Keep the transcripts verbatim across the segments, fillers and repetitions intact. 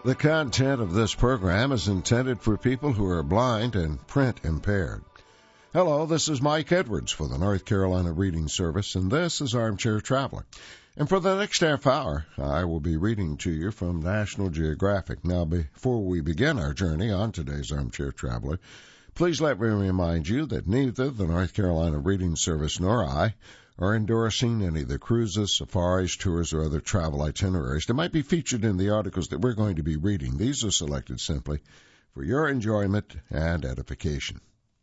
The content of this program is intended for people who are blind and print impaired. Hello, this is Mike Edwards for the North Carolina Reading Service, and this is Armchair Traveler. And for the next half hour, I will be reading to you from National Geographic. Now, before we begin our journey on today's Armchair Traveler, please let me remind you that neither the North Carolina Reading Service nor I are endorsing any of the cruises, safaris, tours, or other travel itineraries that might be featured in the articles that we're going to be reading. These are selected simply for your enjoyment and edification.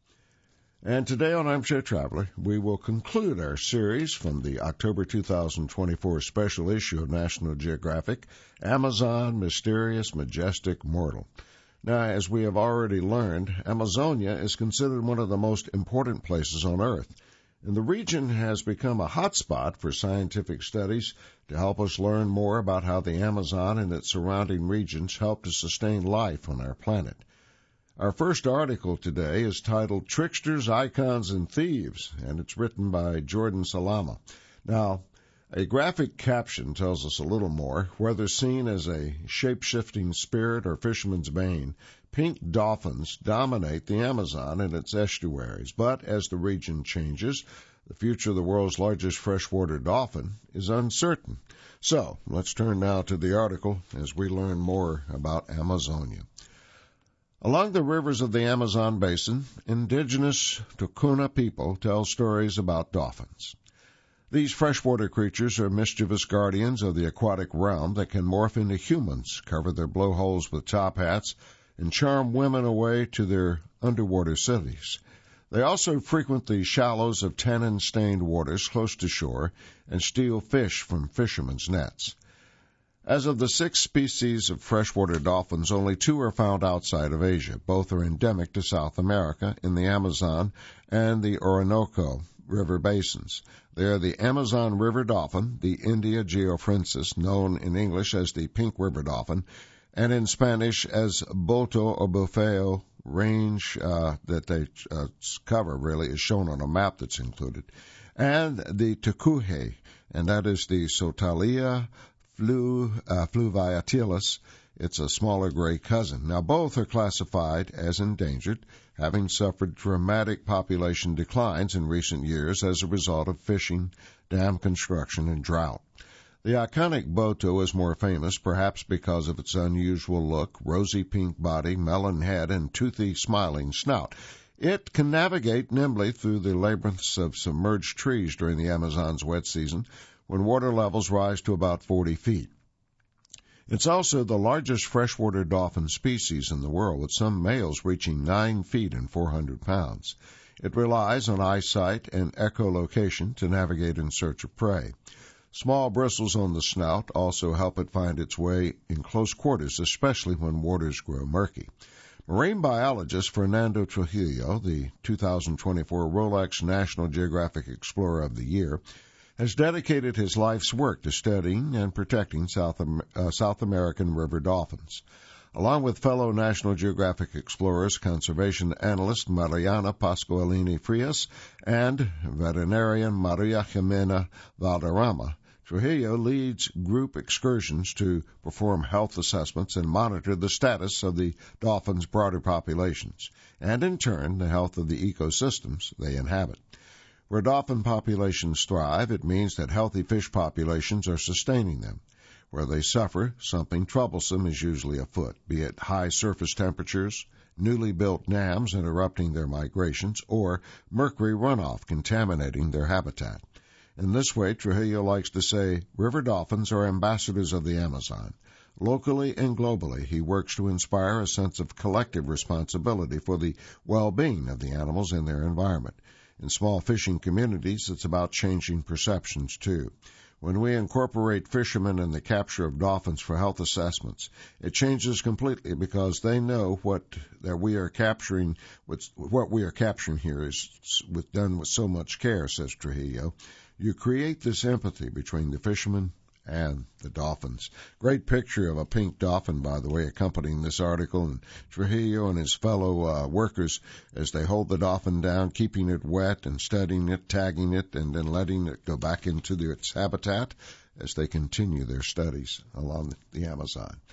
And today on Armchair Traveler, we will conclude our series from the October two thousand twenty-four special issue of National Geographic, Amazon, Mysterious, Majestic, Mortal. Now, as we have already learned, Amazonia is considered one of the most important places on Earth, and the region has become a hotspot for scientific studies to help us learn more about how the Amazon and its surrounding regions help to sustain life on our planet. Our first article today is titled Tricksters, Icons, and Thieves, and it's written by Jordan Salama. Now, a graphic caption tells us a little more. Whether seen as a shape-shifting spirit or fisherman's bane, pink dolphins dominate the Amazon and its estuaries. But as the region changes, the future of the world's largest freshwater dolphin is uncertain. So, let's turn now to the article as we learn more about Amazonia. Along the rivers of the Amazon basin, indigenous Tukuna people tell stories about dolphins. These freshwater creatures are mischievous guardians of the aquatic realm that can morph into humans, cover their blowholes with top hats, and charm women away to their underwater cities. They also frequent the shallows of tannin-stained waters close to shore and steal fish from fishermen's nets. As of the six species of freshwater dolphins, only two are found outside of Asia. Both are endemic to South America in the Amazon and the Orinoco River basins. They are the Amazon river dolphin, the India geoffrensis, known in English as the pink river dolphin, and in Spanish as Boto or Bufeo. Range uh, that they uh, cover really is shown on a map that's included, and the Tucuhe, and that is the Sotalia flu, uh, fluviatilis. It's a smaller gray cousin. Now, both are classified as endangered, having suffered dramatic population declines in recent years as a result of fishing, dam construction, and drought. The iconic Boto is more famous, perhaps because of its unusual look, rosy pink body, melon head, and toothy, smiling snout. It can navigate nimbly through the labyrinths of submerged trees during the Amazon's wet season, when water levels rise to about forty feet. It's also the largest freshwater dolphin species in the world, with some males reaching nine feet and four hundred pounds. It relies on eyesight and echolocation to navigate in search of prey. Small bristles on the snout also help it find its way in close quarters, especially when waters grow murky. Marine biologist Fernando Trujillo, the two thousand twenty-four Rolex National Geographic Explorer of the Year, has dedicated his life's work to studying and protecting South, uh, South American river dolphins. Along with fellow National Geographic explorers, conservation analyst Mariana Pascualini Frias and veterinarian Maria Jimena Valderrama, Trujillo leads group excursions to perform health assessments and monitor the status of the dolphins' broader populations, and in turn the health of the ecosystems they inhabit. Where dolphin populations thrive, it means that healthy fish populations are sustaining them. Where they suffer, something troublesome is usually afoot, be it high surface temperatures, newly built dams interrupting their migrations, or mercury runoff contaminating their habitat. In this way, Trujillo likes to say, river dolphins are ambassadors of the Amazon. Locally and globally, he works to inspire a sense of collective responsibility for the well-being of the animals in their environment. In small fishing communities, it's about changing perceptions, too. When we incorporate fishermen in the capture of dolphins for health assessments, it changes completely because they know what that we are capturing. What we are capturing here is with, done with so much care, says Trujillo. You create this empathy between the fishermen and the dolphins. Great picture of a pink dolphin, by the way, accompanying this article, and Trujillo and his fellow uh, workers as they hold the dolphin down, keeping it wet and studying it, tagging it, and then letting it go back into the, its habitat as they continue their studies along the Amazon.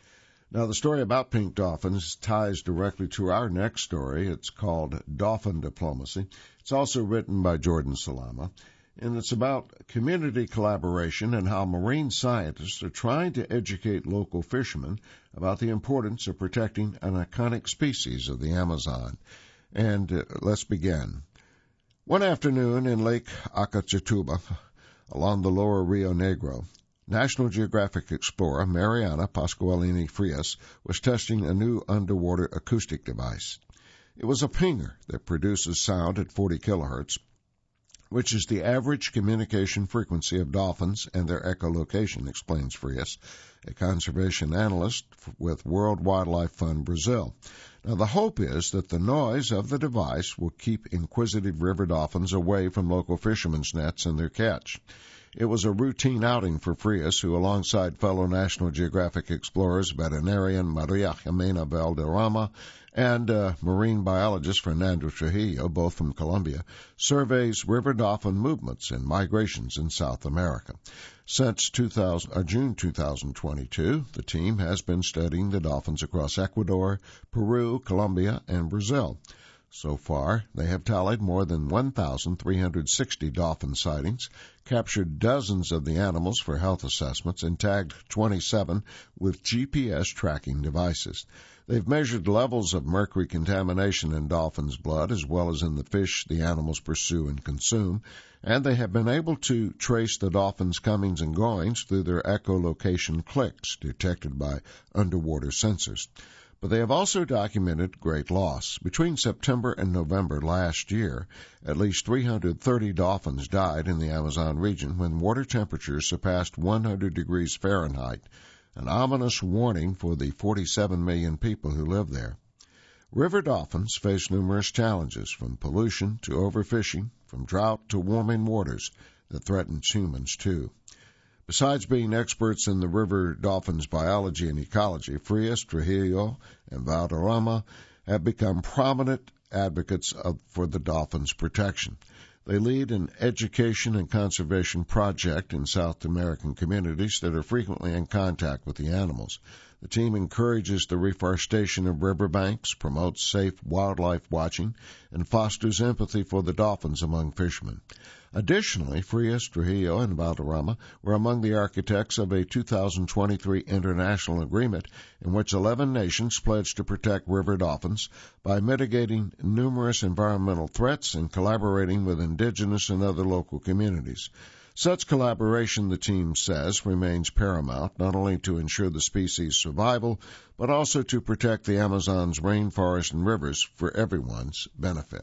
Now, the story about pink dolphins ties directly to our next story. It's called Dolphin Diplomacy. It's also written by Jordan Salama, and it's about community collaboration and how marine scientists are trying to educate local fishermen about the importance of protecting an iconic species of the Amazon. And uh, let's begin. One afternoon in Lake Acachatuba, along the lower Rio Negro, National Geographic explorer Mariana Pasqualini Frias was testing a new underwater acoustic device. It was a pinger that produces sound at forty kilohertz, which is the average communication frequency of dolphins and their echolocation, explains Frias, a conservation analyst with World Wildlife Fund Brazil. Now, the hope is that the noise of the device will keep inquisitive river dolphins away from local fishermen's nets and their catch. It was a routine outing for Frias, who, alongside fellow National Geographic explorers veterinarian Maria Jimena Valderrama and uh, marine biologist Fernando Trujillo, both from Colombia, surveys river dolphin movements and migrations in South America. Since two thousand, uh, June twenty twenty-two, the team has been studying the dolphins across Ecuador, Peru, Colombia, and Brazil. So far, they have tallied more than one thousand three hundred sixty dolphin sightings, captured dozens of the animals for health assessments, and tagged twenty-seven with G P S tracking devices. They've measured levels of mercury contamination in dolphins' blood as well as in the fish the animals pursue and consume, and they have been able to trace the dolphins' comings and goings through their echolocation clicks detected by underwater sensors. But they have also documented great loss. Between September and November last year, at least three hundred thirty dolphins died in the Amazon region when water temperatures surpassed one hundred degrees Fahrenheit, an ominous warning for the forty-seven million people who live there. River dolphins face numerous challenges, from pollution to overfishing, from drought to warming waters that threatens humans too. Besides being experts in the river dolphins' biology and ecology, Frias, Trujillo, and Valderrama have become prominent advocates of, for the dolphins' protection. They lead an education and conservation project in South American communities that are frequently in contact with the animals. The team encourages the reforestation of riverbanks, promotes safe wildlife watching, and fosters empathy for the dolphins among fishermen. Additionally, Frias, Trujillo, and Valderrama were among the architects of a two thousand twenty-three international agreement in which eleven nations pledged to protect river dolphins by mitigating numerous environmental threats and collaborating with indigenous and other local communities. Such collaboration, the team says, remains paramount, not only to ensure the species' survival, but also to protect the Amazon's rainforest and rivers for everyone's benefit.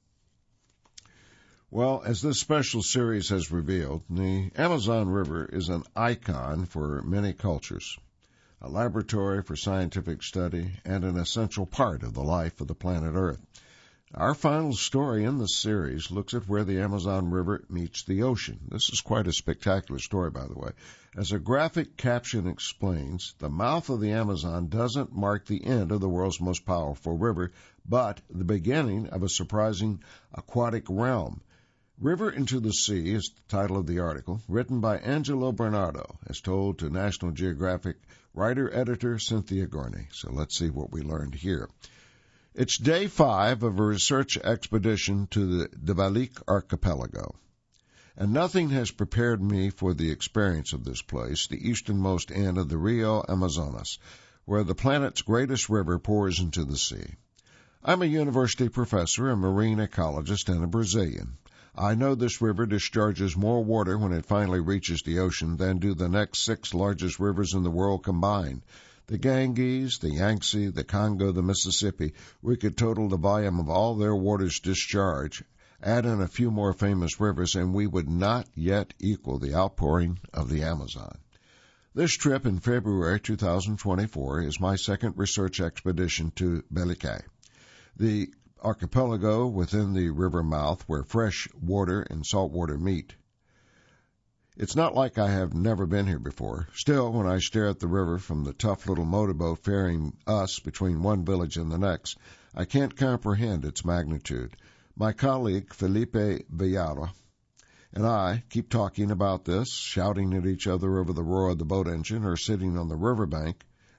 Well, as this special series has revealed, the Amazon River is an icon for many cultures, a laboratory for scientific study, and an essential part of the life of the planet Earth. Our final story in this series looks at where the Amazon River meets the ocean. This is quite a spectacular story, by the way. As a graphic caption explains, the mouth of the Amazon doesn't mark the end of the world's most powerful river, but the beginning of a surprising aquatic realm. River into the Sea is the title of the article, written by Angelo Bernardo, as told to National Geographic writer-editor Cynthia Gorney. So let's see what we learned here. It's day five of a research expedition to the Devalik Archipelago, and nothing has prepared me for the experience of this place, the easternmost end of the Rio Amazonas, where the planet's greatest river pours into the sea. I'm a university professor, a marine ecologist, and a Brazilian. I know this river discharges more water when it finally reaches the ocean than do the next six largest rivers in the world combined. The Ganges, the Yangtze, the Congo, the Mississippi, we could total the volume of all their water's discharge, add in a few more famous rivers, and we would not yet equal the outpouring of the Amazon. This trip in February two thousand twenty-four is my second research expedition to Belice, the archipelago within the river mouth where fresh water and salt water meet. It's not like I have never been here before. Still, when I stare at the river from the tough little motorboat ferrying us between one village and the next, I can't comprehend its magnitude. My colleague Felipe Villara and I keep talking about this, shouting at each other over the roar of the boat engine or sitting on the riverbank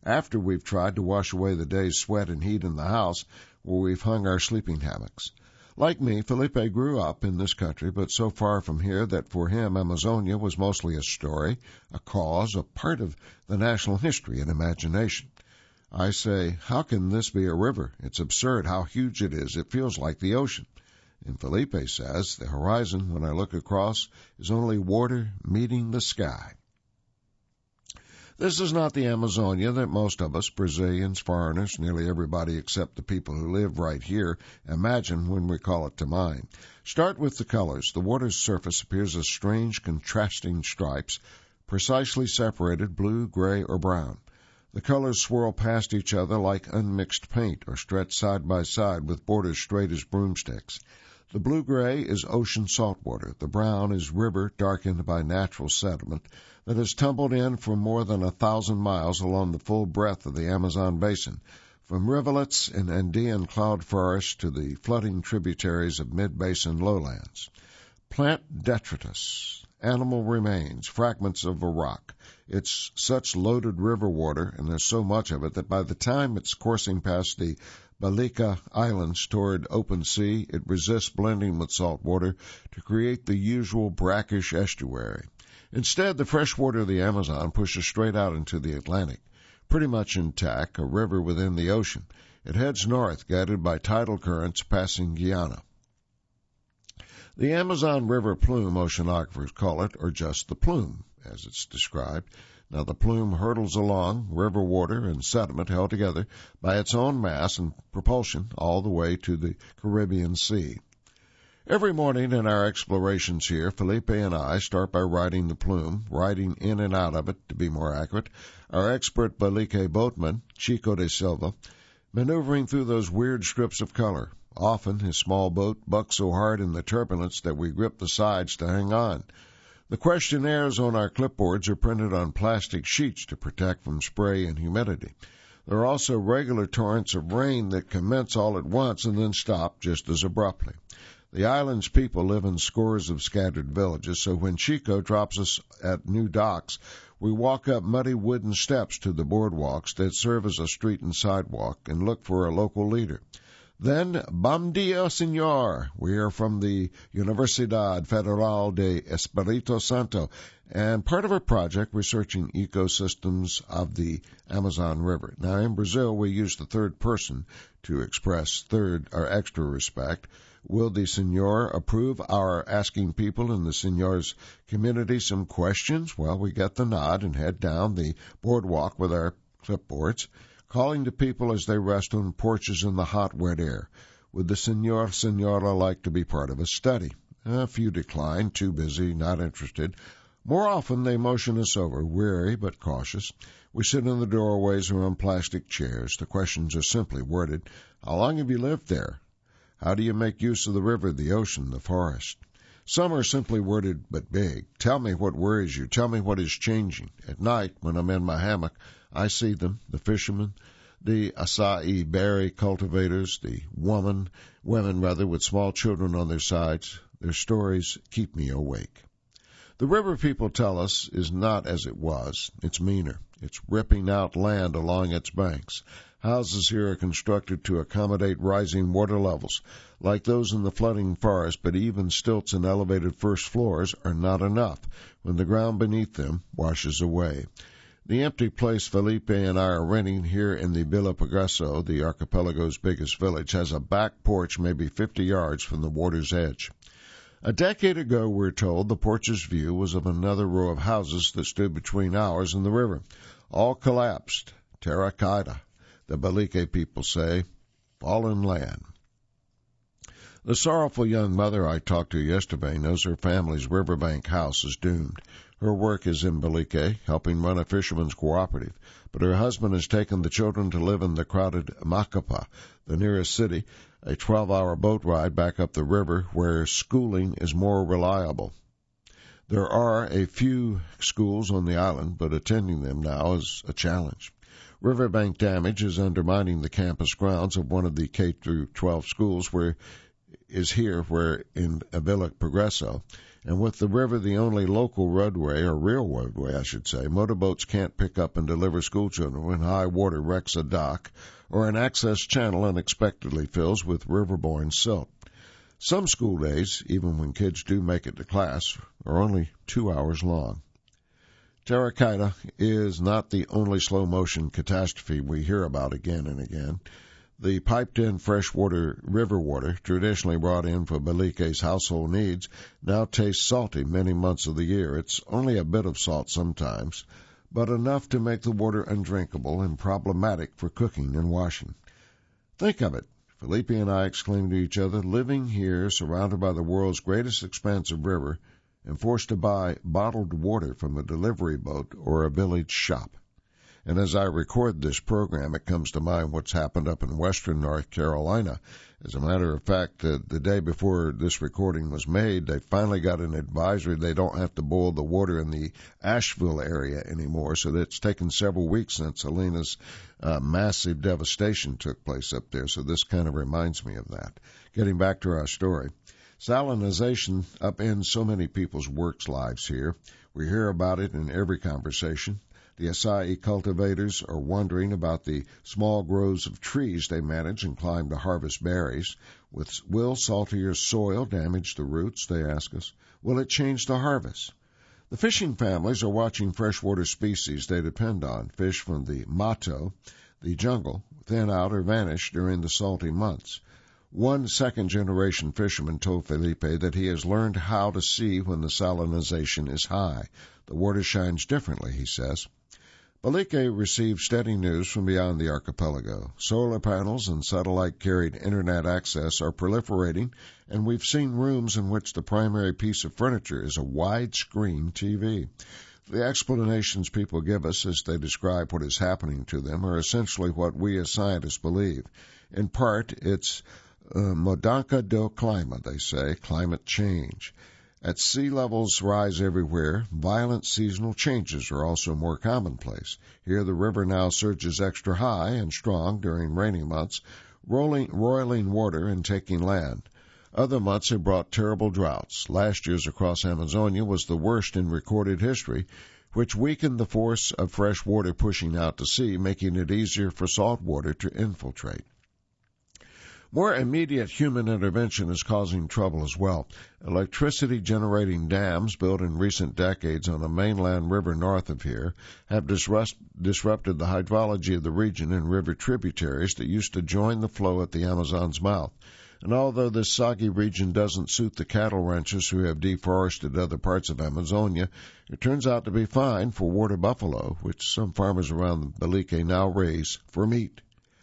after we've tried to wash away the day's sweat and heat in the house where we've hung our sleeping hammocks. Like me, Felipe grew up in this country, but so far from here that for him Amazonia was mostly a story, a cause, a part of the national history and imagination. I say, how can this be a river? It's absurd how huge it is. It feels like the ocean. And Felipe says the horizon, when I look across, is only water meeting the sky. This is not the Amazonia that most of us, Brazilians, foreigners, nearly everybody except the people who live right here, imagine when we call it to mind. Start with the colors. The water's surface appears as strange, contrasting stripes, precisely separated blue, gray, or brown. The colors swirl past each other like unmixed paint or stretch side by side with borders straight as broomsticks. The blue-gray is ocean saltwater. The brown is river darkened by natural sediment that has tumbled in from more than a thousand miles along the full breadth of the Amazon basin, from rivulets and Andean cloud forests to the flooding tributaries of mid-basin lowlands. Plant detritus, animal remains, fragments of a rock. It's such loaded river water, and there's so much of it, that by the time it's coursing past the Balika Islands toward open sea, it resists blending with salt water to create the usual brackish estuary. Instead, the fresh water of the Amazon pushes straight out into the Atlantic, pretty much intact, a river within the ocean. It heads north, guided by tidal currents passing Guyana. The Amazon River plume, oceanographers call it, or just the plume, as it's described. Now, the plume hurtles along, river water and sediment held together by its own mass and propulsion all the way to the Caribbean Sea. Every morning in our explorations here, Felipe and I start by riding the plume, riding in and out of it, to be more accurate, our expert Balike boatman, Chico de Silva, maneuvering through those weird strips of color. Often his small boat bucks so hard in the turbulence that we grip the sides to hang on. The questionnaires on our clipboards are printed on plastic sheets to protect from spray and humidity. There are also regular torrents of rain that commence all at once and then stop just as abruptly. The island's people live in scores of scattered villages, so when Chico drops us at new docks, we walk up muddy wooden steps to the boardwalks that serve as a street and sidewalk and look for a local leader. Then, bom dia, senor. We are from the Universidad Federal de Espírito Santo, and part of our project researching ecosystems of the Amazon River. Now, in Brazil, we use the third person to express third or extra respect. Will the senor approve our asking people in the senor's community some questions? Well, we get the nod and head down the boardwalk with our clipboards, calling to people as they rest on porches in the hot, wet air. Would the senor, senora like to be part of a study? A few decline, too busy, not interested. More often they motion us over, weary but cautious. We sit in the doorways or on plastic chairs. The questions are simply worded. How long have you lived there? How do you make use of the river, the ocean, the forest? Some are simply worded but big. Tell me what worries you. Tell me what is changing. At night, when I'm in my hammock, I see them, the fishermen, the acai berry cultivators, the woman, women rather, with small children on their sides. Their stories keep me awake. The river, people tell us, is not as it was. It's meaner. It's ripping out land along its banks. Houses here are constructed to accommodate rising water levels, like those in the flooding forest, but even stilts and elevated first floors are not enough when the ground beneath them washes away. The empty place Felipe and I are renting here in the Villa Progreso, the archipelago's biggest village, has a back porch maybe fifty yards from the water's edge. A decade ago, we're told, the porch's view was of another row of houses that stood between ours and the river. All collapsed. Terracotta, the Balike people say. Fallen land. The sorrowful young mother I talked to yesterday knows her family's riverbank house is doomed. Her work is in Balike, helping run a fisherman's cooperative, but her husband has taken the children to live in the crowded Macapá, the nearest city, a twelve-hour boat ride back up the river where schooling is more reliable. There are a few schools on the island, but attending them now is a challenge. Riverbank damage is undermining the campus grounds of one of the K through twelve schools where is here where in Villa Progreso. And with the river the only local roadway, or real roadway, I should say, motorboats can't pick up and deliver schoolchildren when high water wrecks a dock or an access channel unexpectedly fills with river-borne silt. Some school days, even when kids do make it to class, are only two hours long. Tarakaida is not the only slow-motion catastrophe we hear about again and again. The piped-in freshwater river water, traditionally brought in for Balike's household needs, now tastes salty many months of the year. It's only a bit of salt sometimes, but enough to make the water undrinkable and problematic for cooking and washing. Think of it, Felipe and I exclaimed to each other, living here surrounded by the world's greatest expanse of river and forced to buy bottled water from a delivery boat or a village shop. And as I record this program, it comes to mind what's happened up in western North Carolina. As a matter of fact, uh, the day before this recording was made, they finally got an advisory they don't have to boil the water in the Asheville area anymore. So it's taken several weeks since Helena's uh, massive devastation took place up there. So this kind of reminds me of that. Getting back to our story. Salinization upends so many people's works lives here. We hear about it in every conversation. The acai cultivators are wondering about the small groves of trees they manage and climb to harvest berries. With, will saltier soil damage the roots, they ask us? Will it change the harvest? The fishing families are watching freshwater species they depend on. Fish from the Mato, the jungle, thin out or vanish during the salty months. One second-generation fisherman told Felipe that he has learned how to see when the salinization is high. The water shines differently, he says. Balike received steady news from beyond the archipelago. Solar panels and satellite-carried Internet access are proliferating, and we've seen rooms in which the primary piece of furniture is a widescreen T V. The explanations people give us as they describe what is happening to them are essentially what we as scientists believe. In part, it's uh, mudança do clima, they say, climate change. As sea levels rise everywhere, violent seasonal changes are also more commonplace. Here the river now surges extra high and strong during rainy months, rolling, roiling water and taking land. Other months have brought terrible droughts. Last year's across Amazonia was the worst in recorded history, which weakened the force of fresh water pushing out to sea, making it easier for salt water to infiltrate. More immediate human intervention is causing trouble as well. Electricity-generating dams built in recent decades on a mainland river north of here have disrupt, disrupted the hydrology of the region and river tributaries that used to join the flow at the Amazon's mouth. And although this soggy region doesn't suit the cattle ranchers who have deforested other parts of Amazonia, it turns out to be fine for water buffalo, which some farmers around Balike now raise for meat.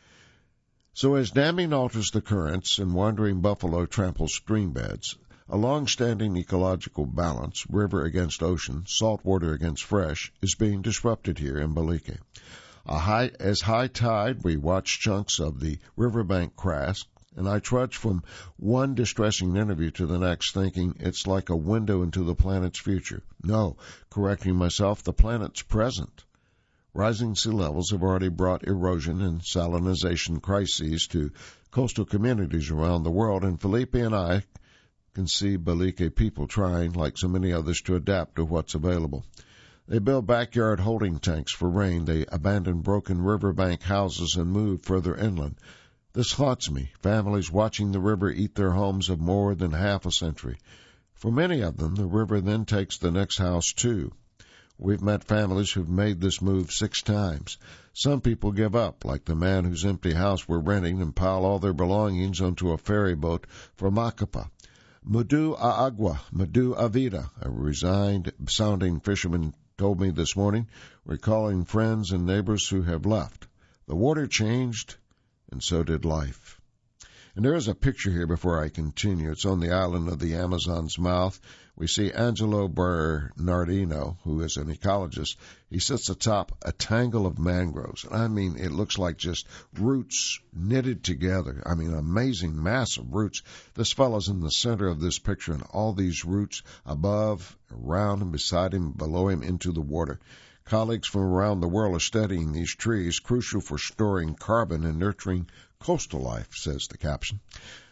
So as damming alters the currents and wandering buffalo tramples stream beds, a long-standing ecological balance, river against ocean, salt water against fresh, is being disrupted here in Balike. A high, as high tide, we watch chunks of the riverbank crash, and I trudge from one distressing interview to the next thinking it's like a window into the planet's future. No, correcting myself, the planet's present. Rising sea levels have already brought erosion and salinization crises to coastal communities around the world, and Felipe and I can see Balike people trying, like so many others, to adapt to what's available. They build backyard holding tanks for rain. They abandon broken riverbank houses and move further inland. This haunts me, families watching the river eat their homes of more than half a century. For many of them, the river then takes the next house, too. We've met families who've made this move six times. Some people give up, like the man whose empty house we're renting, and pile all their belongings onto a ferry boat for Macapa. Mudu a agua, mudu a vida, a resigned-sounding fisherman told me this morning, recalling friends and neighbors who have left. The water changed, and so did life. And there is a picture here before I continue. It's on the island of the Amazon's mouth. We see Angelo Bernardino, who is an ecologist. He sits atop a tangle of mangroves. I mean, it looks like just roots knitted together. I mean, amazing, massive roots. This fellow's in the center of this picture, and all these roots above, around him, beside him, below him, into the water. Colleagues from around the world are studying these trees, crucial for storing carbon and nurturing coastal life, says the caption.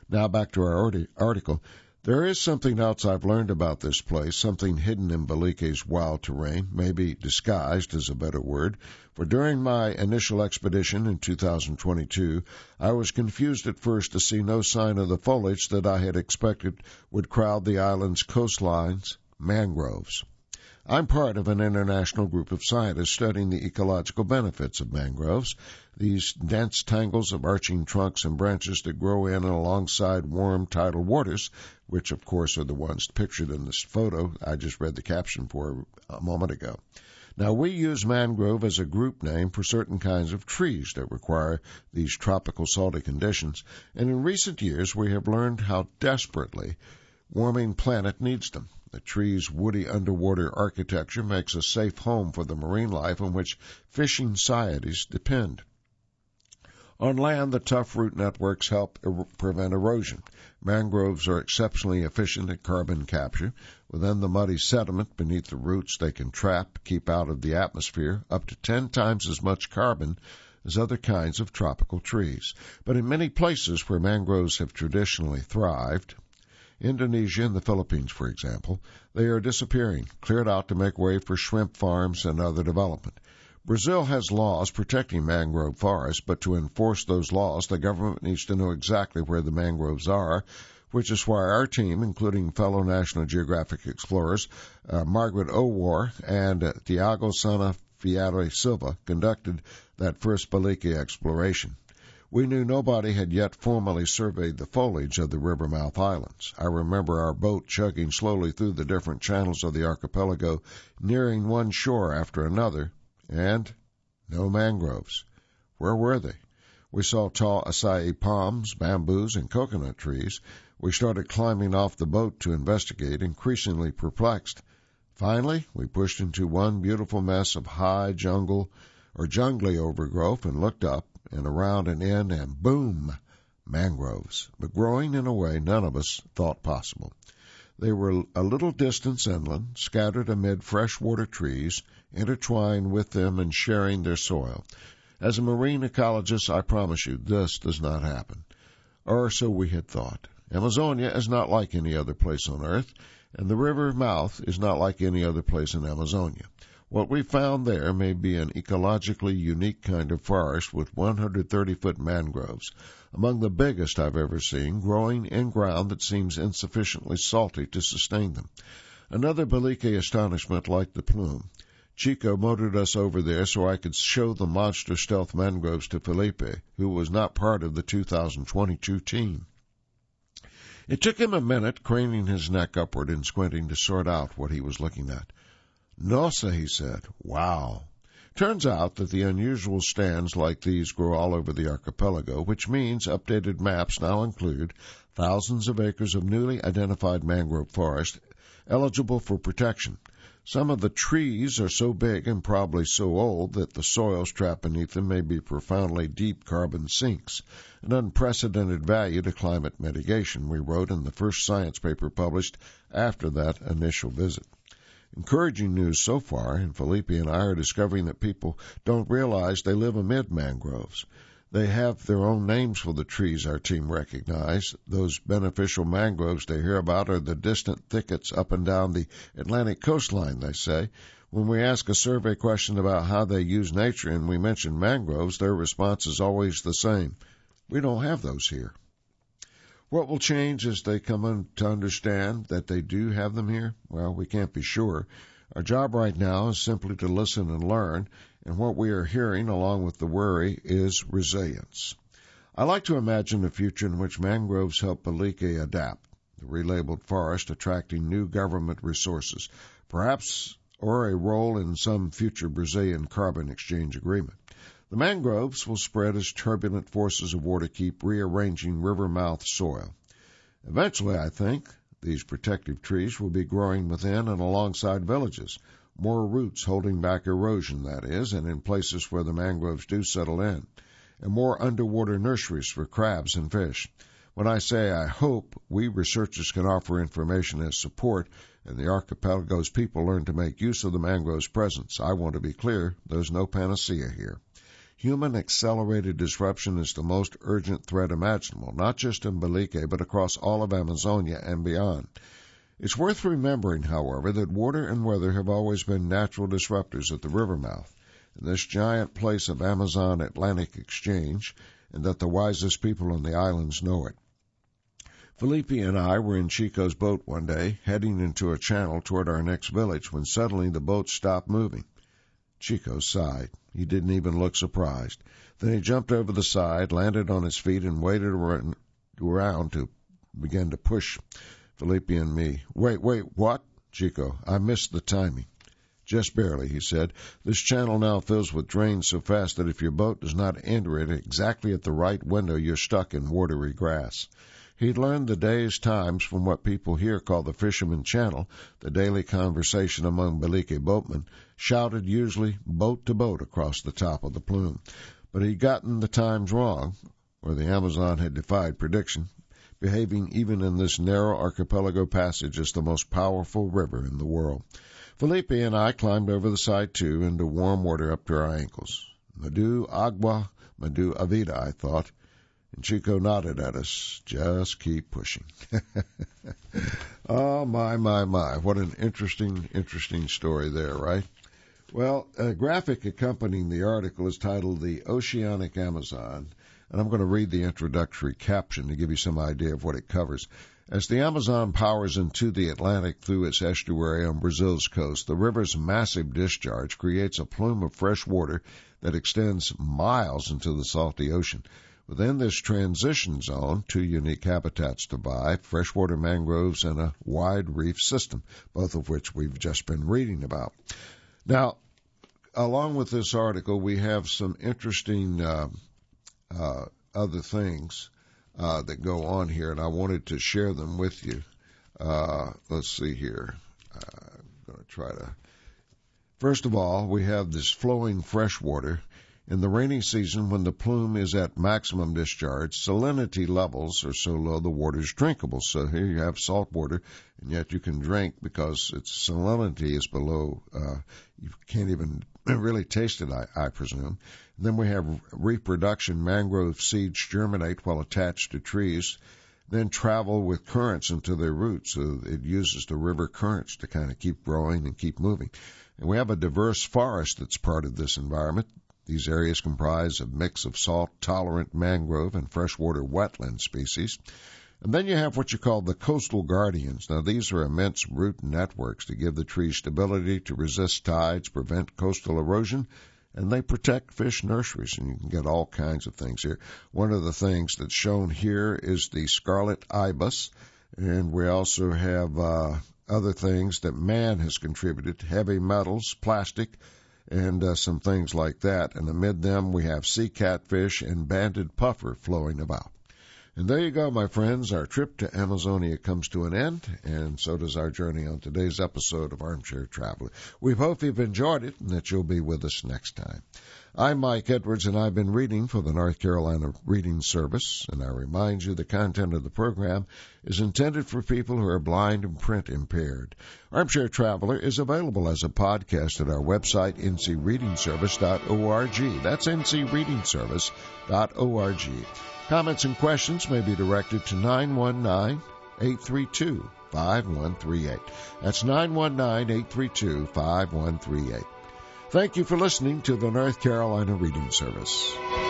Now back to our article. There is something else I've learned about this place, something hidden in Balike's wild terrain, maybe disguised is a better word, for during my initial expedition in two thousand twenty-two, I was confused at first to see no sign of the foliage that I had expected would crowd the island's coastlines, mangroves. I'm part of an international group of scientists studying the ecological benefits of mangroves, these dense tangles of arching trunks and branches that grow in and alongside warm tidal waters, which of course are the ones pictured in this photo I just read the caption for a moment ago. Now, we use mangrove as a group name for certain kinds of trees that require these tropical salty conditions, and in recent years we have learned how desperately warming planet needs them. The tree's woody underwater architecture makes a safe home for the marine life on which fishing societies depend. On land, the tough root networks help er- prevent erosion. Mangroves are exceptionally efficient at carbon capture. Within the muddy sediment beneath the roots, they can trap, keep out of the atmosphere, up to ten times as much carbon as other kinds of tropical trees. But in many places where mangroves have traditionally thrived, Indonesia and the Philippines, for example, they are disappearing, cleared out to make way for shrimp farms and other development. Brazil has laws protecting mangrove forests, but to enforce those laws, the government needs to know exactly where the mangroves are, which is why our team, including fellow National Geographic explorers uh, Margaret O'War and uh, Tiago Sanafiare Silva, conducted that first Balike exploration. We knew nobody had yet formally surveyed the foliage of the Rivermouth Islands. I remember our boat chugging slowly through the different channels of the archipelago, nearing one shore after another, and no mangroves. Where were they? We saw tall acai palms, bamboos, and coconut trees. We started climbing off the boat to investigate, increasingly perplexed. Finally, we pushed into one beautiful mess of high jungle or jungly overgrowth and looked up and around and in, and boom, mangroves, but growing in a way none of us thought possible. They were a little distance inland, scattered amid freshwater trees, intertwined with them and sharing their soil. As a marine ecologist, I promise you, this does not happen. Or so we had thought. Amazonia is not like any other place on Earth, and the river mouth is not like any other place in Amazonia. What we found there may be an ecologically unique kind of forest with one hundred thirty foot mangroves, among the biggest I've ever seen, growing in ground that seems insufficiently salty to sustain them. Another Balike astonishment like the plume. Chico motored us over there so I could show the monster stealth mangroves to Felipe, who was not part of the two thousand twenty-two team. It took him a minute, craning his neck upward and squinting to sort out what he was looking at. Nossa, he said. Wow. Turns out that the unusual stands like these grow all over the archipelago, which means updated maps now include thousands of acres of newly identified mangrove forest eligible for protection. Some of the trees are so big and probably so old that the soils trapped beneath them may be profoundly deep carbon sinks, an unprecedented value to climate mitigation, we wrote in the first science paper published after that initial visit. Encouraging news so far, and Felipe and I are discovering that people don't realize they live amid mangroves. They have their own names for the trees our team recognized. Those beneficial mangroves they hear about are the distant thickets up and down the Atlantic coastline, they say. When we ask a survey question about how they use nature and we mention mangroves, their response is always the same. We don't have those here. What will change as they come to understand that they do have them here? Well, we can't be sure. Our job right now is simply to listen and learn, and what we are hearing, along with the worry, is resilience. I like to imagine a future in which mangroves help Balike adapt, the relabeled forest attracting new government resources, perhaps or a role in some future Brazilian carbon exchange agreement. The mangroves will spread as turbulent forces of water keep rearranging river mouth soil. Eventually, I think, these protective trees will be growing within and alongside villages, more roots holding back erosion, that is, and in places where the mangroves do settle in, and more underwater nurseries for crabs and fish. When I say I hope, we researchers can offer information as support, and the archipelago's people learn to make use of the mangrove's presence. I want to be clear, there's no panacea here. human-accelerated disruption is the most urgent threat imaginable, not just in Belice, but across all of Amazonia and beyond. It's worth remembering, however, that water and weather have always been natural disruptors at the river mouth, in this giant place of Amazon-Atlantic exchange, and that the wisest people on the islands know it. Felipe and I were in Chico's boat one day, heading into a channel toward our next village, when suddenly the boat stopped moving. Chico sighed. He didn't even look surprised. Then he jumped over the side, landed on his feet, and waited around to begin to push Felipe and me. Wait, wait, what? Chico, I missed the timing. Just barely, he said. This channel now fills with drains so fast that if your boat does not enter it exactly at the right window, you're stuck in watery grass. He'd learned the day's times from what people here call the Fisherman Channel, the daily conversation among Belice boatmen, shouted usually boat to boat across the top of the plume. But he'd gotten the times wrong, or the Amazon had defied prediction, behaving even in this narrow archipelago passage as the most powerful river in the world. Felipe and I climbed over the side, too, into warm water up to our ankles. Madu agua, madu avida, I thought. And Chico nodded at us. Just keep pushing. Oh, my, my, my. What an interesting, interesting story there, right? Well, a graphic accompanying the article is titled The Oceanic Amazon, and I'm going to read the introductory caption to give you some idea of what it covers. As the Amazon powers into the Atlantic through its estuary on Brazil's coast, the river's massive discharge creates a plume of fresh water that extends miles into the salty ocean. Within this transition zone, two unique habitats divide, freshwater mangroves and a wide reef system, both of which we've just been reading about. Now, along with this article, we have some interesting uh, uh, other things uh, that go on here, and I wanted to share them with you. Uh, let's see here. Uh, I'm going to try to... First of all, we have this flowing freshwater. In the rainy season, when the plume is at maximum discharge, salinity levels are so low the water is drinkable. So here you have salt water, and yet you can drink because its salinity is below. Uh, you can't even really taste it, I, I presume. And then we have reproduction. Mangrove seeds germinate while attached to trees, then travel with currents into their roots. So it uses the river currents to kind of keep growing and keep moving. And we have a diverse forest that's part of this environment. These areas comprise a mix of salt-tolerant mangrove and freshwater wetland species. And then you have what you call the coastal guardians. Now, these are immense root networks to give the trees stability, to resist tides, prevent coastal erosion, and they protect fish nurseries, and you can get all kinds of things here. One of the things that's shown here is the scarlet ibis, and we also have uh, other things that man has contributed, heavy metals, plastic, and uh, some things like that. And amid them, we have sea catfish and banded puffer flowing about. And there you go, my friends. Our trip to Amazonia comes to an end, and so does our journey on today's episode of Armchair Traveler. We hope you've enjoyed it and that you'll be with us next time. I'm Mike Edwards, and I've been reading for the North Carolina Reading Service, and I remind you the content of the program is intended for people who are blind and print impaired. Armchair Traveler is available as a podcast at our website, n c reading service dot org. That's n c reading service dot org. Comments and questions may be directed to nine one nine, eight three two, five one three eight. That's nine one nine, eight three two, five one three eight. Thank you for listening to the North Carolina Reading Service.